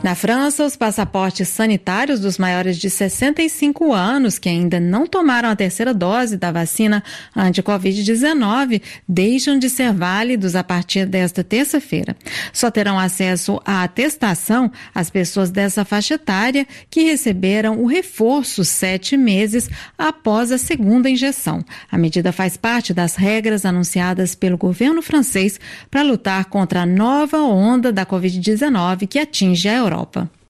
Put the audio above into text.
Na França, os passaportes sanitários dos maiores de 65 anos que ainda não tomaram a terceira dose da vacina anti-Covid-19 deixam de ser válidos a partir desta terça-feira. Só terão acesso à atestação as pessoas dessa faixa etária que receberam o reforço 7 meses após a segunda injeção. A medida faz parte das regras anunciadas pelo governo francês para lutar contra a nova onda da Covid-19 que atinge a Europa.